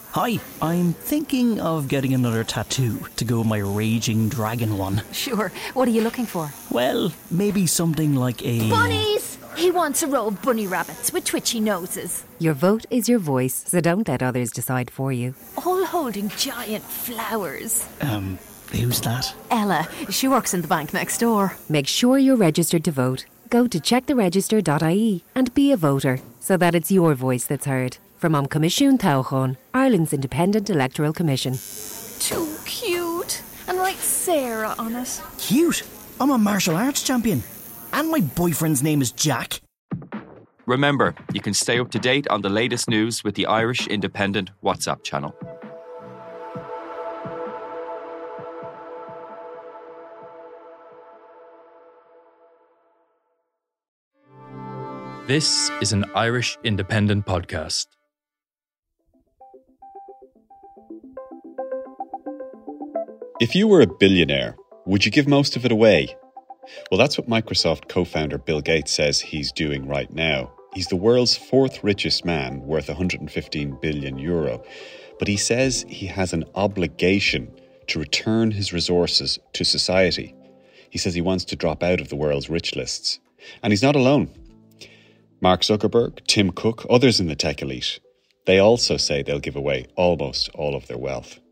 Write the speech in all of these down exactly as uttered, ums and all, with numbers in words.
Hi, I'm thinking of getting another tattoo to go with my raging dragon one. Sure. What are you looking for? Well, maybe something like a... Bunnies! He wants a row of bunny rabbits with twitchy noses. Your vote is your voice, so don't let others decide for you. All holding giant flowers. Um, who's that? Ella. She works in the bank next door. Make sure you're registered to vote. Go to check the register dot I E and be a voter, so that it's your voice that's heard. From Am Comisiún Tábháin, Ireland's Independent Electoral Commission. Too cute. And write Sarah on it. Cute? I'm a martial arts champion. And my boyfriend's name is Jack. Remember, you can stay up to date on the latest news with the Irish Independent WhatsApp channel. This is an Irish Independent podcast. If you were a billionaire, would you give most of it away? Well, that's what Microsoft co-founder Bill Gates says he's doing right now. He's the world's fourth richest man, worth one hundred fifteen billion euro. But he says he has an obligation to return his resources to society. He says he wants to drop out of the world's rich lists. And he's not alone. Mark Zuckerberg, Tim Cook, others in the tech elite, they also say they'll give away almost all of their wealth.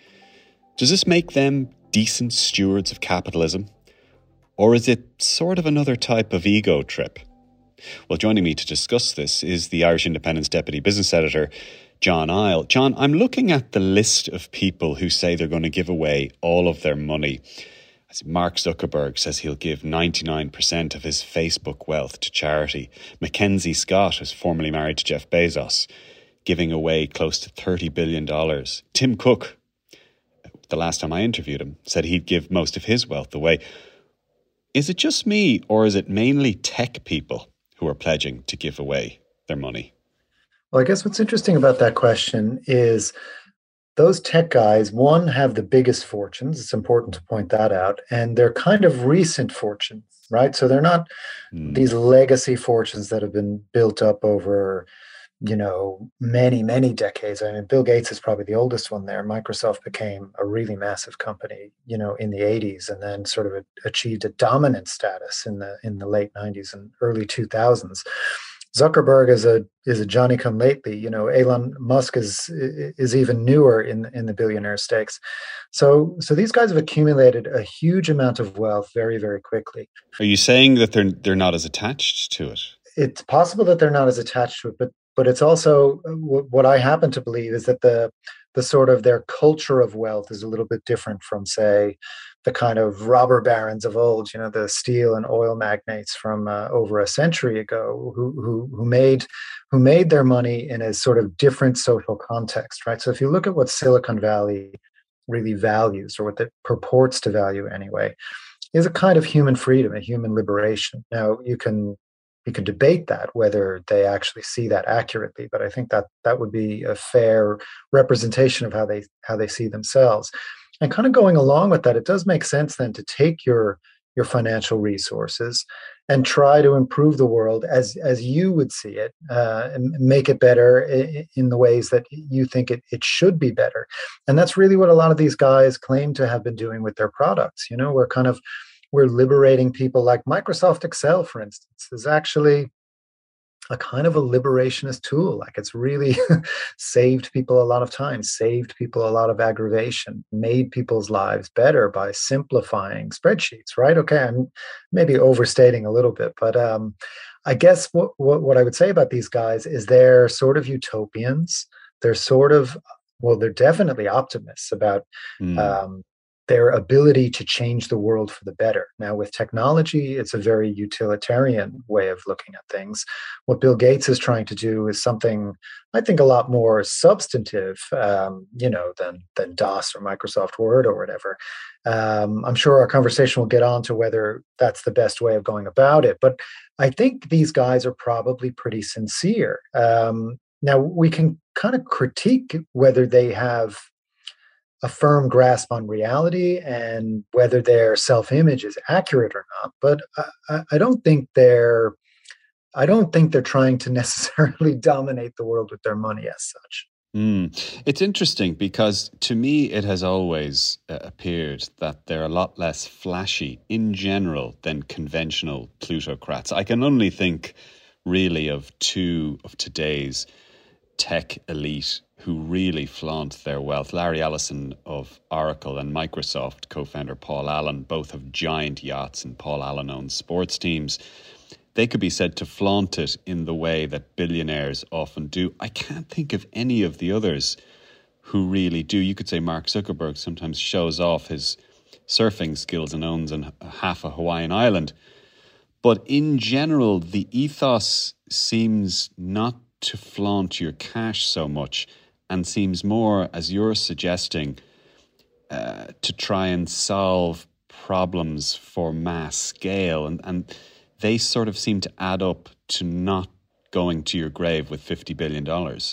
Does this make them decent stewards of capitalism? Or is it sort of another type of ego trip? Well, joining me to discuss this is the Irish Independent's Deputy Business Editor, John Isle. John, I'm looking at the list of people who say they're going to give away all of their money. As Mark Zuckerberg says he'll give ninety-nine percent of his Facebook wealth to charity. Mackenzie Scott is formerly married to Jeff Bezos, giving away close to thirty billion dollars. Tim Cook, the last time I interviewed him, said he'd give most of his wealth away. Is it just me, or is it mainly tech people who are pledging to give away their money? Well, I guess what's interesting about that question is those tech guys, one, have the biggest fortunes. It's important to point that out. And they're kind of recent fortunes, right? So they're not mm. these legacy fortunes that have been built up over, you know, many, many decades. I mean, Bill Gates is probably the oldest one there. Microsoft became a really massive company, you know, in the eighties, and then sort of a, achieved a dominant status in the in the late nineties and early two thousands. Zuckerberg is a is a Johnny come lately. You know, Elon Musk is is even newer in in the billionaire stakes. So so these guys have accumulated a huge amount of wealth very, very quickly. Are you saying that they're they're not as attached to it? It's possible that they're not as attached to it, but but it's also what I happen to believe is that the the sort of their culture of wealth is a little bit different from, say, the kind of robber barons of old, you know, the steel and oil magnates from uh, over a century ago, who who who made who made their money in a sort of different social context, right? So if you look at what Silicon Valley really values, or what it purports to value anyway, is a kind of human freedom, a human liberation. Now, you can you can debate that, whether they actually see that accurately, but I think that that would be a fair representation of how they how they see themselves. And kind of going along with that, it does make sense then to take your your financial resources and try to improve the world as as you would see it, uh, and make it better in, in the ways that you think it, it should be better. And that's really what a lot of these guys claim to have been doing with their products. You know, we're kind of we're liberating people. Like Microsoft Excel, for instance, is actually a kind of a liberationist tool. Like, it's really saved people a lot of time, saved people a lot of aggravation, made people's lives better by simplifying spreadsheets, right? Okay, I'm maybe overstating a little bit, but um, I guess what, what, what I would say about these guys is they're sort of utopians. They're sort of, well, they're definitely optimists about mm. um, their ability to change the world for the better. Now, with technology, it's a very utilitarian way of looking at things. What Bill Gates is trying to do is something, I think, a lot more substantive, um, you know, than than DOS or Microsoft Word or whatever. Um, I'm sure our conversation will get on to whether that's the best way of going about it. But I think these guys are probably pretty sincere. Um, now, we can kind of critique whether they have a firm grasp on reality and whether their self-image is accurate or not. But I, I don't think they're, I don't think they're trying to necessarily dominate the world with their money as such. Mm. It's interesting because to me it has always uh, appeared that they're a lot less flashy in general than conventional plutocrats. I can only think really of two of today's tech elite who really flaunt their wealth. Larry Ellison of Oracle and Microsoft co-founder Paul Allen both have giant yachts, and Paul Allen owns sports teams. They could be said to flaunt it in the way that billionaires often do. I can't think of any of the others who really do. You could say Mark Zuckerberg sometimes shows off his surfing skills and owns an, half a Hawaiian island. But in general, the ethos seems not to flaunt your cash so much, and seems more, as you're suggesting, uh, to try and solve problems for mass scale. And, and they sort of seem to add up to not going to your grave with fifty billion dollars.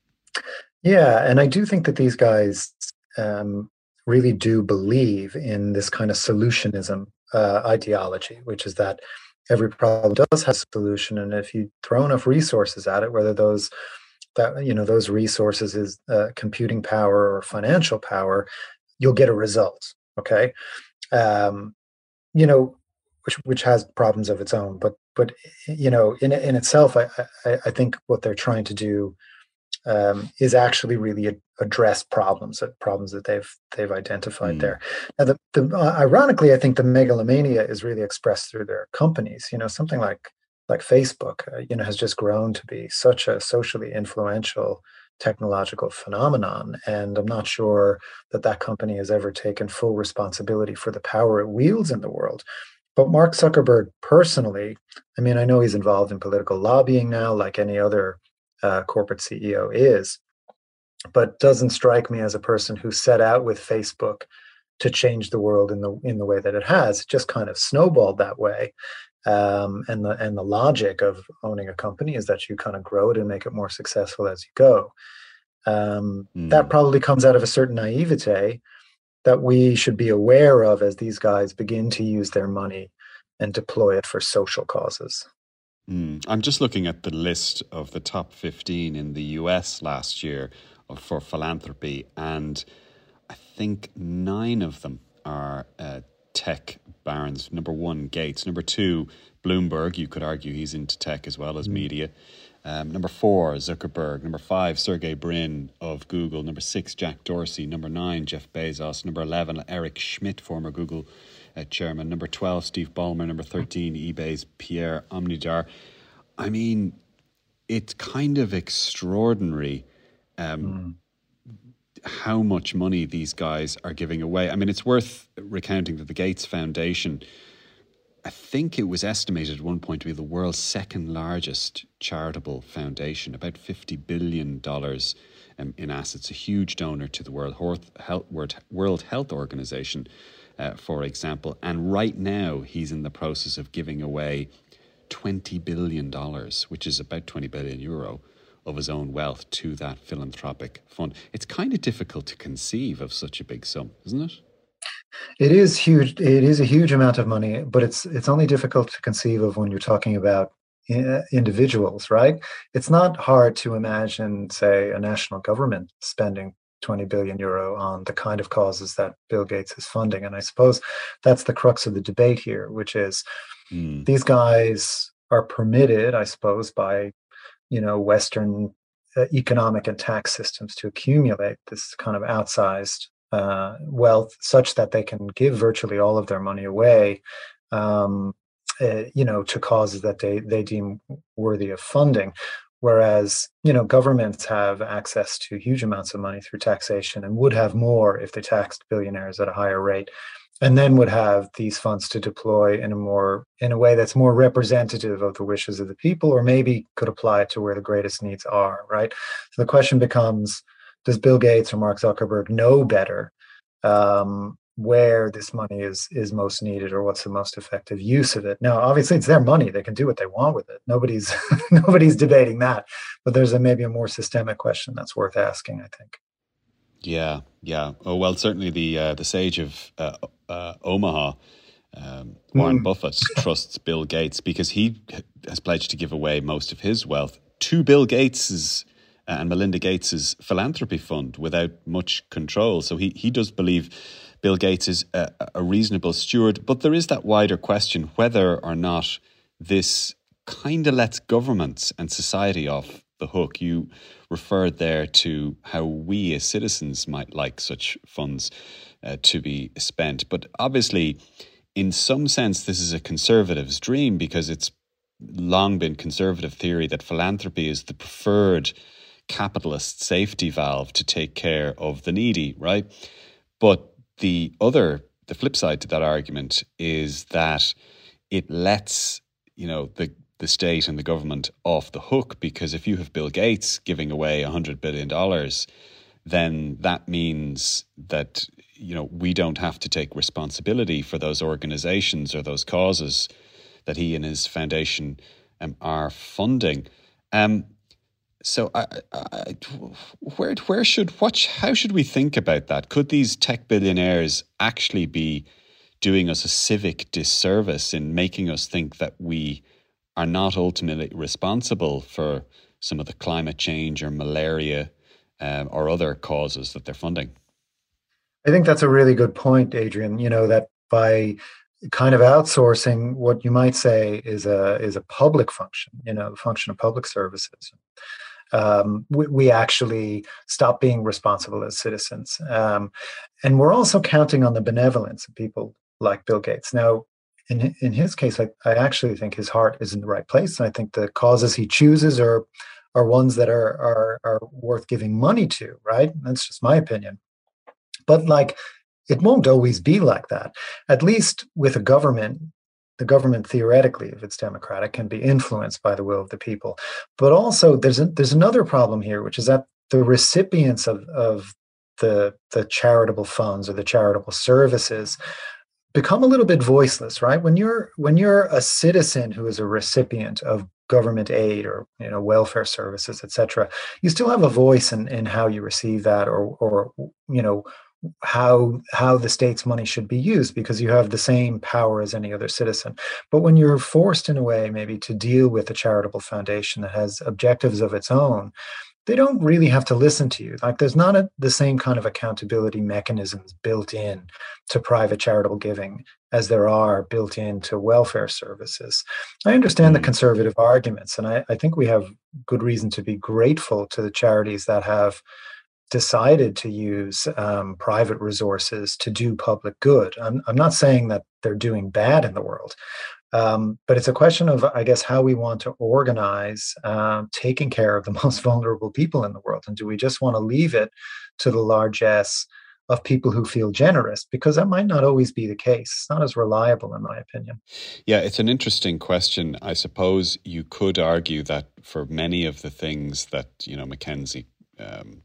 Yeah, and I do think that these guys um, really do believe in this kind of solutionism uh, ideology, which is that every problem does have a solution, and if you throw enough resources at it, whether those that you know those resources is uh, computing power or financial power, you'll get a result. Okay, um, you know, which which has problems of its own, but but you know, in in itself, I I, I think what they're trying to do um, is actually really ad- address problems, uh, problems that they've they've identified mm. there. Now, the, the uh, ironically, I think the megalomania is really expressed through their companies. You know, something like like Facebook, uh, you know, has just grown to be such a socially influential technological phenomenon, and I'm not sure that that company has ever taken full responsibility for the power it wields in the world. But Mark Zuckerberg personally, I mean, I know he's involved in political lobbying now, like any other uh, corporate C E O is, but doesn't strike me as a person who set out with Facebook to change the world in the in the way that it has. It just kind of snowballed that way. Um, and the and the logic of owning a company is that you kind of grow it and make it more successful as you go. Um, mm. That probably comes out of a certain naivete that we should be aware of as these guys begin to use their money and deploy it for social causes. Mm. I'm just looking at the list of the top fifteen in the U S last year for philanthropy, and I think nine of them are uh, tech barons. Number one, Gates. Number two, Bloomberg. You could argue he's into tech as well as mm. media. Um, number four, Zuckerberg. Number five, Sergey Brin of Google. Number six, Jack Dorsey. Number nine, Jeff Bezos. Number eleven, Eric Schmidt, former Google uh, chairman. Number twelve, Steve Ballmer. Number thirteen, eBay's Pierre Omnidar. I mean, it's kind of extraordinary um, mm. how much money these guys are giving away. I mean, it's worth recounting that the Gates Foundation, I think it was estimated at one point to be the world's second largest charitable foundation, about fifty billion dollars um, in assets, a huge donor to the World Health, World Health Organization, uh, for example. And right now he's in the process of giving away twenty billion dollars, which is about twenty billion euro of his own wealth to that philanthropic fund. It's kind of difficult to conceive of such a big sum, isn't it? It is huge. It is a huge amount of money, but it's it's only difficult to conceive of when you're talking about individuals, right? It's not hard to imagine, say, a national government spending twenty billion euro on the kind of causes that Bill Gates is funding. And I suppose that's the crux of the debate here, which is mm. these guys are permitted, I suppose, by, you know, Western uh, economic and tax systems to accumulate this kind of outsized uh, wealth such that they can give virtually all of their money away, um, uh, you know, to causes that they, they deem worthy of funding. Whereas, you know, governments have access to huge amounts of money through taxation and would have more if they taxed billionaires at a higher rate, and then would have these funds to deploy in a more in a way that's more representative of the wishes of the people, or maybe could apply it to where the greatest needs are, right? So the question becomes, does Bill Gates or Mark Zuckerberg know better um, where this money is is most needed, or what's the most effective use of it? Now, obviously, it's their money; they can do what they want with it. Nobody's nobody's debating that. But there's a maybe a more systemic question that's worth asking, I think. Yeah, yeah. Oh well, certainly the uh, the sage of uh, uh, Omaha, um, Warren mm. Buffett, trusts Bill Gates because he has pledged to give away most of his wealth to Bill Gates's and Melinda Gates's philanthropy fund without much control. So he, he does believe Bill Gates is a, a reasonable steward. But there is that wider question whether or not this kind of lets governments and society off the hook. You referred there to how we as citizens might like such funds uh, to be spent. But obviously, in some sense, this is a conservative's dream, because it's long been conservative theory that philanthropy is the preferred capitalist safety valve to take care of the needy, right? But the other, the flip side to that argument is that it lets, you know, the the state and the government off the hook, because if you have Bill Gates giving away one hundred billion dollars, then that means that, you know, we don't have to take responsibility for those organizations or those causes that he and his foundation um, are funding. Um, so, I, I, where where should what how should we think about that? Could these tech billionaires actually be doing us a civic disservice in making us think that we are not ultimately responsible for some of the climate change or malaria um, or other causes that they're funding? I think that's a really good point, Adrian. You know, that by kind of outsourcing what you might say is a is a public function, you know, the function of public services, um, we, we actually stop being responsible as citizens. Um, and we're also counting on the benevolence of people like Bill Gates. Now, in in his case, I, I actually think his heart is in the right place. And I think the causes he chooses are are ones that are are are worth giving money to, right? That's just my opinion. But like, it won't always be like that. At least with a government, the government theoretically, if it's democratic, can be influenced by the will of the people. But also, there's a, there's another problem here, which is that the recipients of of the the charitable funds or the charitable services become a little bit voiceless, right? When you're when you're a citizen who is a recipient of government aid or, you know, welfare services, et cetera, you still have a voice in in how you receive that, or or you know, how how the state's money should be used, because you have the same power as any other citizen. But when you're forced in a way maybe to deal with a charitable foundation that has objectives of its own, they don't really have to listen to you. Like, there's not a, the same kind of accountability mechanisms built in to private charitable giving as there are built into welfare services. I understand the conservative arguments, and I, I think we have good reason to be grateful to the charities that have decided to use um, private resources to do public good. I'm, I'm not saying that they're doing bad in the world, um, but it's a question of, I guess, how we want to organize um, taking care of the most vulnerable people in the world. And do we just want to leave it to the largesse of people who feel generous? Because that might not always be the case. It's not as reliable, in my opinion. Yeah, it's an interesting question. I suppose you could argue that for many of the things that, you know, Mackenzie um,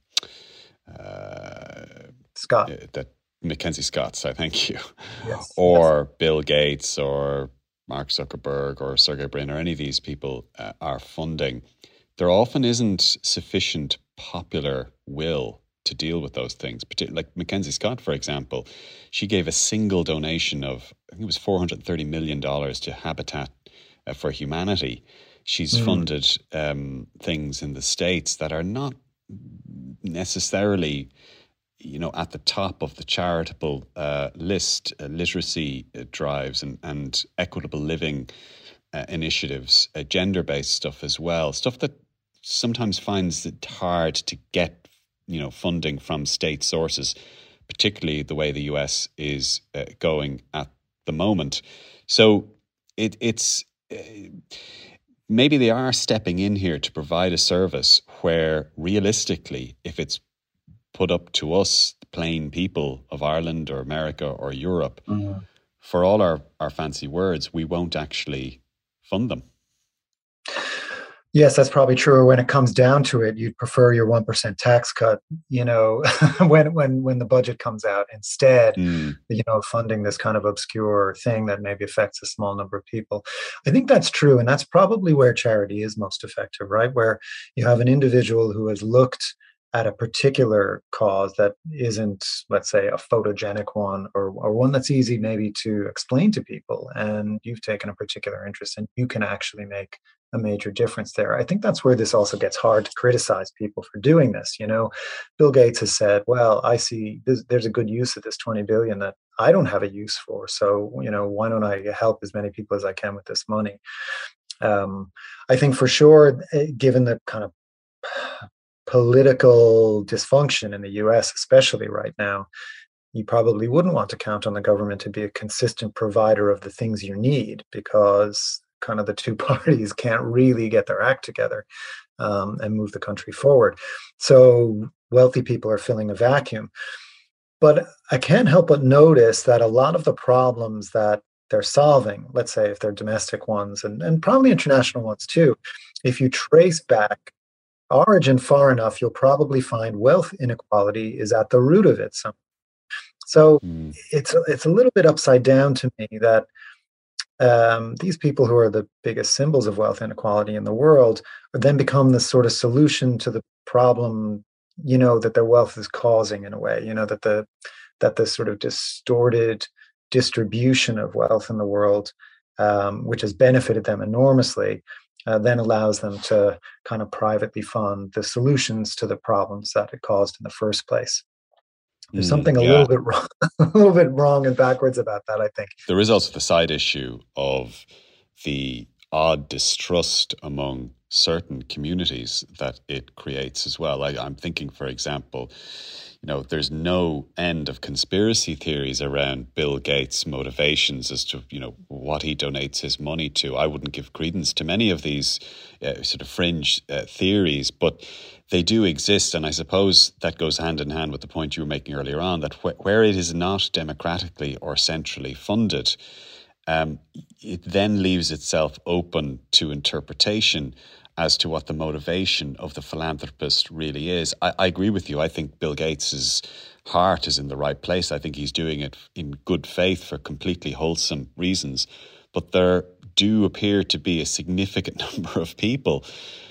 Uh, Scott. Uh, that Mackenzie Scott, so thank you. Yes, or yes. Bill Gates or Mark Zuckerberg or Sergey Brin or any of these people uh, are funding, there often isn't sufficient popular will to deal with those things. Like Mackenzie Scott, for example, she gave a single donation of, I think it was four hundred thirty million dollars to Habitat uh, for Humanity. She's mm. funded um, things in the States that are not necessarily, you know, at the top of the charitable uh, list, uh, literacy uh, drives and, and equitable living uh, initiatives, uh, gender-based stuff as well, stuff that sometimes finds it hard to get, you know, funding from state sources, particularly the way the U S is uh, going at the moment. So it, it's... Uh, maybe they are stepping in here to provide a service where realistically, if it's put up to us, plain people of Ireland or America or Europe, mm-hmm. for all our, our fancy words, we won't actually fund them. Yes, that's probably true. When it comes down to it, you'd prefer your one percent tax cut, you know, when when when the budget comes out, instead, mm. you know, funding this kind of obscure thing that maybe affects a small number of people. I think that's true. And that's probably where charity is most effective, right? Where you have an individual who has looked at a particular cause that isn't, let's say, a photogenic one, or, or one that's easy maybe to explain to people. And you've taken a particular interest, and you can actually make a major difference there. I think that's where this also gets hard to criticize people for doing this. You know, Bill Gates has said, well, I see this, there's a good use of this twenty billion that I don't have a use for. So, you know, why don't I help as many people as I can with this money? Um, I think for sure, given the kind of political dysfunction in the U S, especially right now, you probably wouldn't want to count on the government to be a consistent provider of the things you need, because kind of the two parties can't really get their act together um, and move the country forward. So wealthy people are filling a vacuum. But I can't help but notice that a lot of the problems that they're solving, let's say if they're domestic ones and, and probably international ones too, if you trace back origin far enough, you'll probably find wealth inequality is at the root of it. So, so mm. it's, it's a little bit upside down to me that Um, these people who are the biggest symbols of wealth inequality in the world then become the sort of solution to the problem, you know, that their wealth is causing in a way, you know, that the that the sort of distorted distribution of wealth in the world, um, which has benefited them enormously, uh, then allows them to kind of privately fund the solutions to the problems that it caused in the first place. There's something a yeah. little bit wrong, a little bit wrong and backwards about that, I think. There is also the side issue of the odd distrust among certain communities that it creates as well. I, I'm thinking, for example, you know, there's no end of conspiracy theories around Bill Gates' motivations as to, you know, what he donates his money to. I wouldn't give credence to many of these uh, sort of fringe uh, theories, but they do exist. And I suppose that goes hand in hand with the point you were making earlier on, that wh- where it is not democratically or centrally funded, um, it then leaves itself open to interpretation as to what the motivation of the philanthropist really is. I, I agree with you. I think Bill Gates's heart is in the right place. I think he's doing it in good faith for completely wholesome reasons. But there do appear to be a significant number of people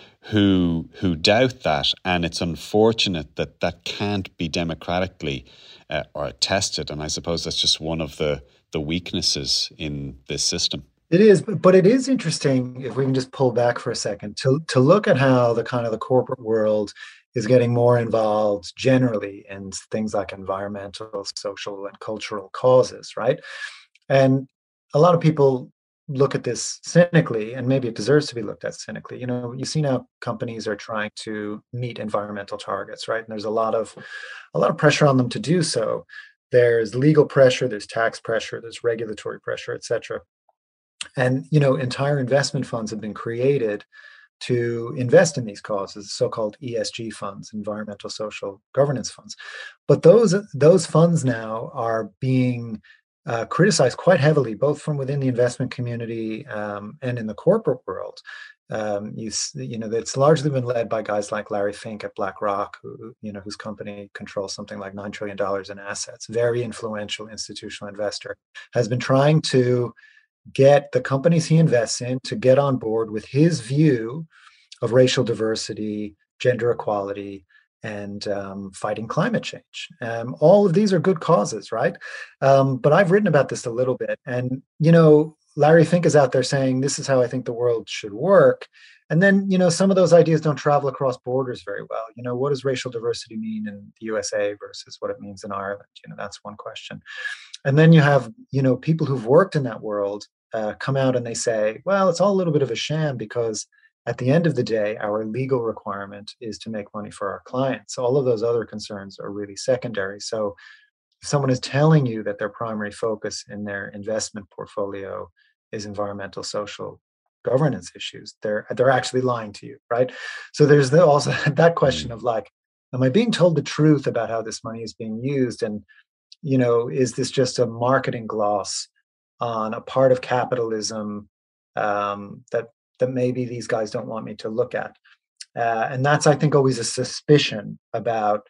who who doubt that, and it's unfortunate that that can't be democratically uh, or tested. And I suppose that's just one of the the weaknesses in this system. It is, but it is interesting, if we can just pull back for a second, to to look at how the kind of the corporate world is getting more involved generally in things like environmental, social, and cultural causes, right? And a lot of people look at this cynically, and maybe it deserves to be looked at cynically. You know, you see now companies are trying to meet environmental targets, right? And there's a lot of a lot of pressure on them to do so. There's legal pressure, there's tax pressure, there's regulatory pressure, et cetera. And, you know, entire investment funds have been created to invest in these causes, so-called E S G funds, environmental social governance funds. But those those funds now are being uh, criticized quite heavily, both from within the investment community um, and in the corporate world. Um, you, you know, it's largely been led by guys like Larry Fink at BlackRock, who, you know, whose company controls something like nine trillion dollars in assets. Very influential institutional investor, has been trying to get the companies he invests in to get on board with his view of racial diversity, gender equality, and um, fighting climate change. Um, all of these are good causes, right? Um, but I've written about this a little bit. And, you know, Larry Fink is out there saying, this is how I think the world should work. And then, you know, some of those ideas don't travel across borders very well. You know, what does racial diversity mean in the U S A versus what it means in Ireland? You know, that's one question. And then you have, you know, people who've worked in that world uh, come out and they say, well, it's all a little bit of a sham because at the end of the day, our legal requirement is to make money for our clients. So all of those other concerns are really secondary. So if someone is telling you that their primary focus in their investment portfolio is environmental, social, governance issues, they're they're actually lying to you, right? So there's the, also that question of like, am I being told the truth about how this money is being used? And, you know, is this just a marketing gloss on a part of capitalism um, that that maybe these guys don't want me to look at? Uh, and that's, I think, always a suspicion about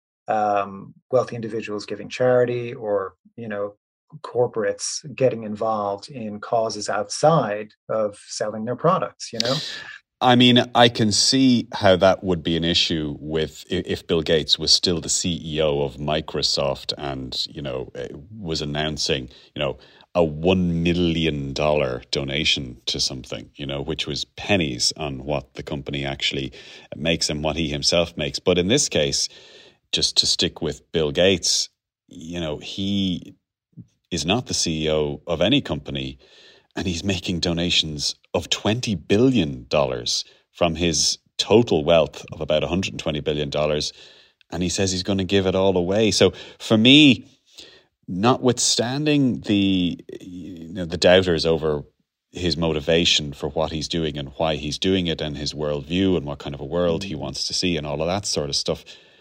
um, wealthy individuals giving charity or, you know, corporates getting involved in causes outside of selling their products, you know? I mean, I can see how that would be an issue with if Bill Gates was still the C E O of Microsoft and, you know, was announcing, you know, a one million dollars donation to something, you know, which was pennies on what the company actually makes and what he himself makes. But in this case, just to stick with Bill Gates, you know, he is not the C E O of any company, and he's making donations of twenty billion dollars from his total wealth of about one hundred twenty billion dollars. And he says he's going to give it all away. So for me, notwithstanding the, you know, the doubters over his motivation for what he's doing and why he's doing it and his worldview and what kind of a world he wants to see and all of that sort of stuff,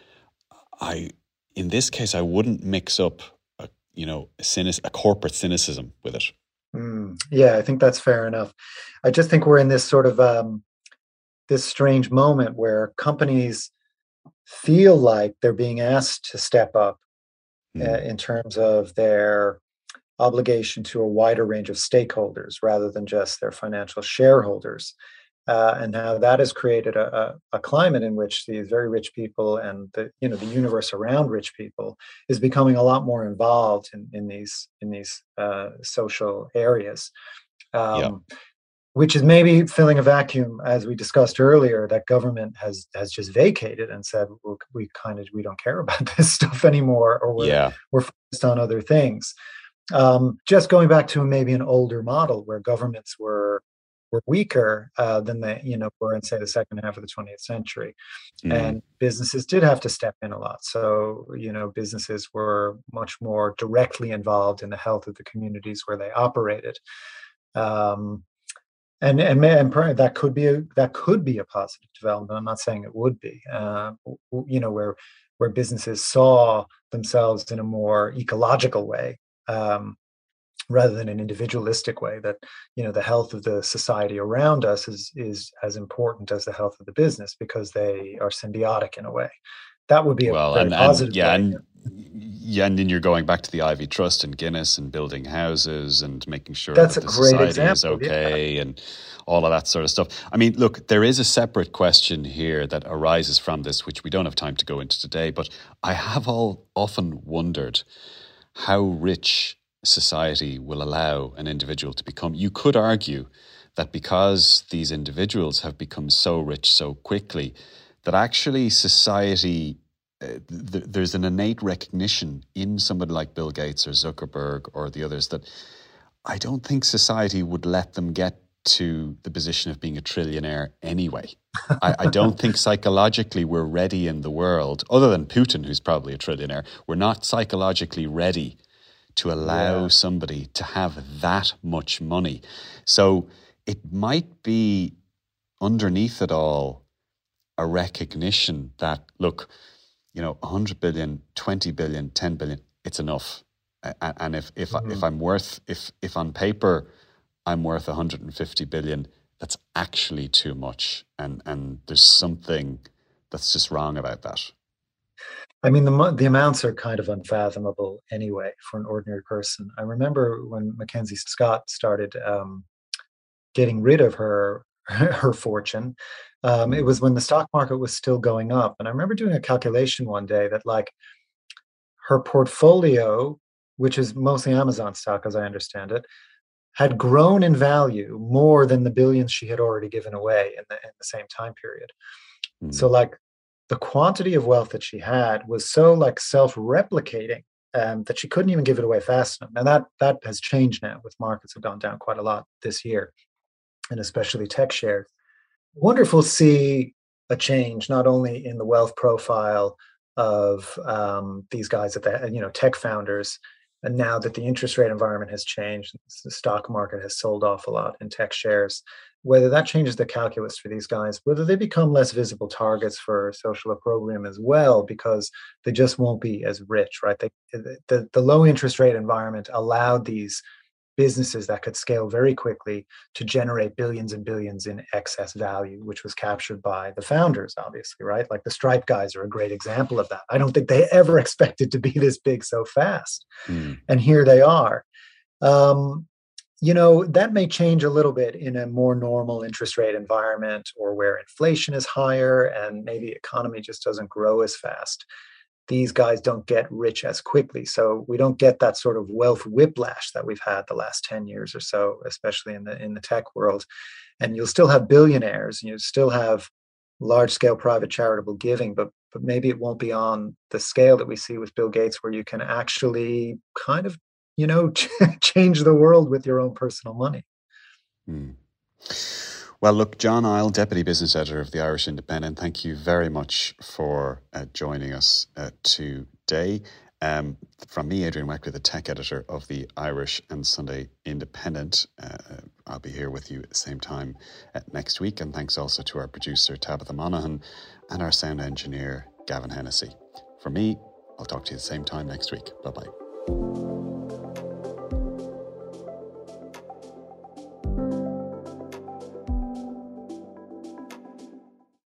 I, in this case, I wouldn't mix up, a, you know, a, cynic, a corporate cynicism with it. Mm, yeah, I think that's fair enough. I just think we're in this sort of um, this strange moment where companies feel like they're being asked to step up mm. uh, in terms of their obligation to a wider range of stakeholders rather than just their financial shareholders. Uh, and how that has created a, a, a climate in which these very rich people and the you know the universe around rich people is becoming a lot more involved in, in these in these uh, social areas, um, yeah. which is maybe filling a vacuum, as we discussed earlier, that government has has just vacated and said, well, we kind of we don't care about this stuff anymore, or we're yeah. we're focused on other things. Um, just going back to maybe an older model where governments were. were weaker uh, than they, you know, were in, say, the second half of the twentieth century. Mm. And businesses did have to step in a lot. So, you know, businesses were much more directly involved in the health of the communities where they operated. Um, and and, and probably that could be a, that could be a positive development. I'm not saying it would be, uh, you know, where, where businesses saw themselves in a more ecological way, um, rather than an individualistic way, that, you know, the health of the society around us is is as important as the health of the business because they are symbiotic in a way. That would be a well, very and, positive and, yeah, way. And, yeah, and then you're going back to the Ivy Trust and Guinness and building houses and making sure That's that a the great society example, is okay yeah. and all of that sort of stuff. I mean, look, there is a separate question here that arises from this, which we don't have time to go into today, but I have all often wondered how rich society will allow an individual to become. You could argue that because these individuals have become so rich so quickly, that actually society, uh, th- there's an innate recognition in somebody like Bill Gates or Zuckerberg or the others that I don't think society would let them get to the position of being a trillionaire anyway. I, I don't think psychologically we're ready in the world, other than Putin, who's probably a trillionaire, we're not psychologically ready to allow yeah. somebody to have that much money. So it might be underneath it all a recognition that, look, you know, one hundred billion, twenty billion, ten billion, it's enough. And if if mm-hmm. if I'm worth, if if on paper I'm worth one hundred fifty billion, that's actually too much. And and there's something that's just wrong about that. I mean, the the amounts are kind of unfathomable anyway for an ordinary person. I remember when Mackenzie Scott started um, getting rid of her her fortune. Um, it was when the stock market was still going up, and I remember doing a calculation one day that, like, her portfolio, which is mostly Amazon stock, as I understand it, had grown in value more than the billions she had already given away in the in the same time period. Mm. So, like, the quantity of wealth that she had was so, like, self-replicating um, that she couldn't even give it away fast enough. And that that has changed now, with markets have gone down quite a lot this year, and especially tech shares. Wonderful to see a change, not only in the wealth profile of um, these guys at the, you know, tech founders, and now that the interest rate environment has changed, the stock market has sold off a lot in tech shares, whether that changes the calculus for these guys, whether they become less visible targets for social opprobrium as well, because they just won't be as rich, right? They, the, the low interest rate environment allowed these businesses that could scale very quickly to generate billions and billions in excess value, which was captured by the founders, obviously, right? Like the Stripe guys are a great example of that. I don't think they ever expected to be this big so fast. Mm. And here they are. Um, you know, that may change a little bit in a more normal interest rate environment, or where inflation is higher and maybe economy just doesn't grow as fast. these guys don't get rich as quickly. So we don't get that sort of wealth whiplash that we've had the last ten years or so, especially in the in the tech world. And you'll still have billionaires, and you still have large scale private charitable giving, but but maybe it won't be on the scale that we see with Bill Gates, where you can actually kind of, you know, change the world with your own personal money. Hmm. Well, look, John Isle, Deputy Business Editor of the Irish Independent, thank you very much for uh, joining us uh, today. Um, from me, Adrian Weckley, the Tech Editor of the Irish and Sunday Independent, uh, I'll be here with you at the same time uh, next week. And thanks also to our producer, Tabitha Monaghan, and our sound engineer, Gavin Hennessy. For me, I'll talk to you at the same time next week. Bye-bye.